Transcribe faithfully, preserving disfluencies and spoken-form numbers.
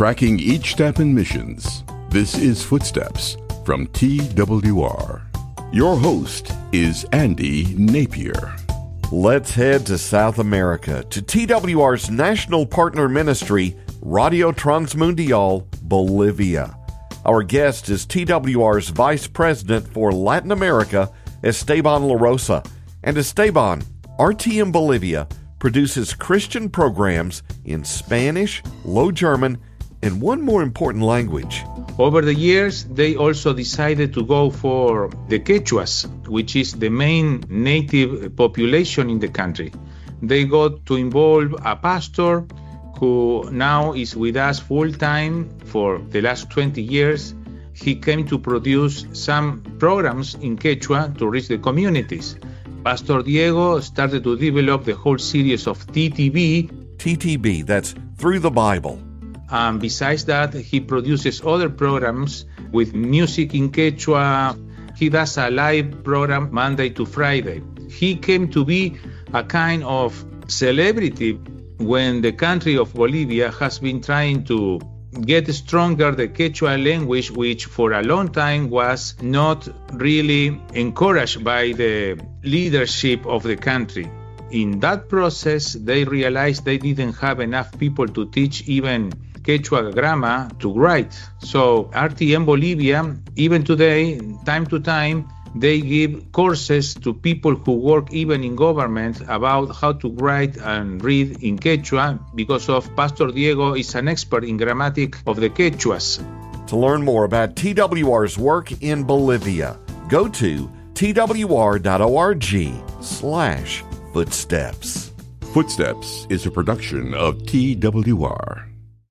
tracking each step in missions. This is Footsteps from T W R. Your host is Andy Napier. Let's head to South America, to T W R's national partner ministry, Radio Transmundial, Bolivia. Our guest is T W R's Vice President for Latin America, Esteban La Rosa. And Esteban, R T M Bolivia produces Christian programs in Spanish, Low German, and one more important language. Over the years, they also decided to go for the Quechuas, which is the main native population in the country. They got to involve a pastor who now is with us full-time for the last twenty years. He came to produce some programs in Quechua to reach the communities. Pastor Diego started to develop the whole series of T T B. T T B, that's Through the Bible. Um, besides that, he produces other programs with music in Quechua. He does a live program Monday to Friday. He came to be a kind of celebrity when the country of Bolivia has been trying to get stronger the Quechua language, which for a long time was not really encouraged by the leadership of the country. In that process, they realized they didn't have enough people to teach even Quechua grammar to write. So R T M Bolivia, even today, time to time, they give courses to people who work even in government about how to write and read in Quechua, because of Pastor Diego is an expert in grammatic of the Quechuas. To learn more about T W R's work in Bolivia, go to twr.org slash footsteps. Footsteps is a production of T W R.